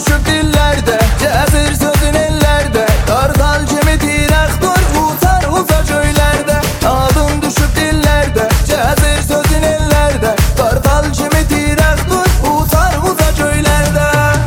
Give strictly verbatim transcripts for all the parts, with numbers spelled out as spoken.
düşüb dillərdə, gəzir sözün ellərdə, qartal kimi tirək dur, uçar uca göylərdə. Adın düşüb dillərdə, gəzir sözün ellərdə, qartal kimi tirək dur, uçar uca göylərdə.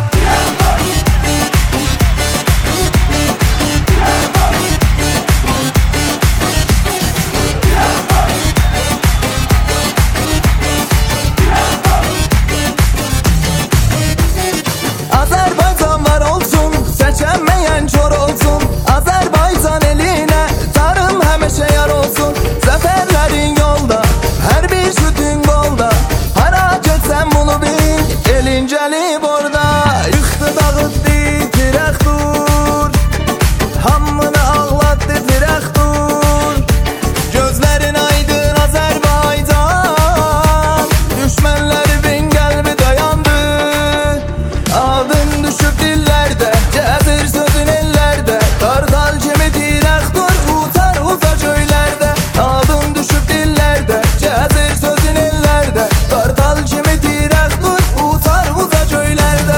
Azərbaycan var olsun, seçənməyən kör olsun. Azərbaycan elinə tarım həmişə yar olsun. Zəfərlərin yolda, hər bir şütün qolda. Hara getsən bunu bil, elin gəlib orada. Yıxdı dağıtdı, tirək dur, hamını ağlatdı, tirək dur. Gözlərin aydın Azərbaycan, düşmənlərin qəlbi dayandı. Adın düşüb dillərdə, gəzir sözün ellərdə, qartal kimi tirək dur, uçar uca göylərdə. Adın düşüb dillərdə, gəzir sözün ellərdə, qartal kimi tirək dur, uçar uca göylərdə.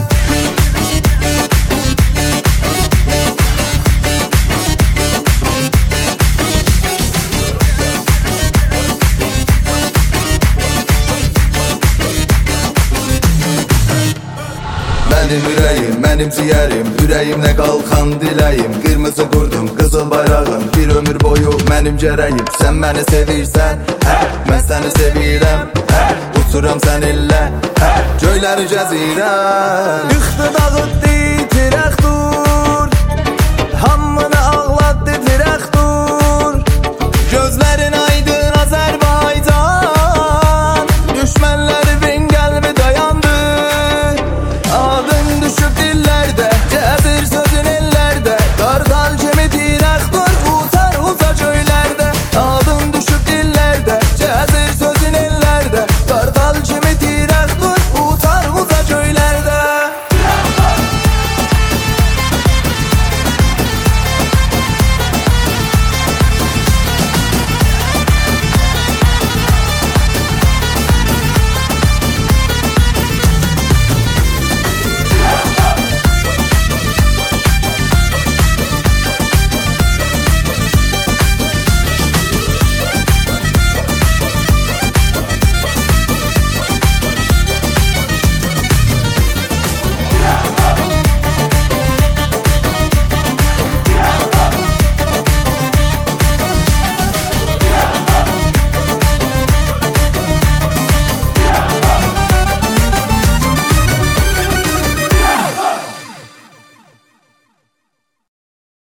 Mənim ürəyim, mənim ciyərim, ürəyimlə qalxan diləyim. Qırmızı qurdum, qızıl bayrağım, bir ömür boyu mənim gərəyim. Sən məni sevirsən, hə, mən səni sevirəm, hə, uçuram səninlə, hə, göyləri gəzirəm. Yıxdı dağıtdı